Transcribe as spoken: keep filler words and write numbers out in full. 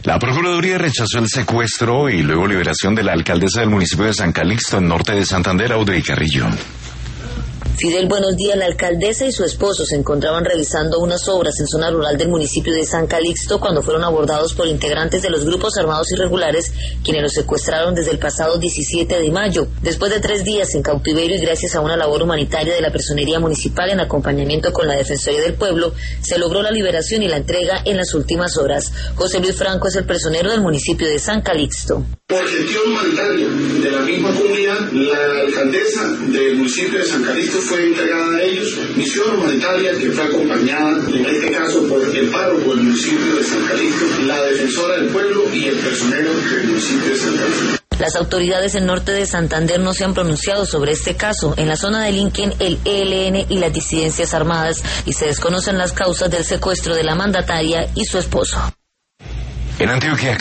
La Procuraduría rechazó el secuestro y luego liberación de la alcaldesa del municipio de San Calixto, en norte de Santander, Audrey Carrillo. Fidel, buenos días. La alcaldesa y su esposo se encontraban revisando unas obras en zona rural del municipio de San Calixto cuando fueron abordados por integrantes de los grupos armados irregulares, quienes los secuestraron desde el pasado diecisiete de mayo. Después de tres días en cautiverio y gracias a una labor humanitaria de la Personería Municipal en acompañamiento con la Defensoría del Pueblo, se logró la liberación y la entrega en las últimas horas. José Luis Franco es el personero del municipio de San Calixto. Por gestión humanitaria de la misma comunidad, la alcaldesa del municipio de San Calixto fue entregada a ellos, misión humanitaria que fue acompañada, en este caso, por el párroco del municipio de San Calixto, la defensora del pueblo y el personero del municipio de San Calixto. Las autoridades en norte de Santander no se han pronunciado sobre este caso. En la zona delinquen el E L N y las disidencias armadas y se desconocen las causas del secuestro de la mandataria y su esposo. En Antioquia,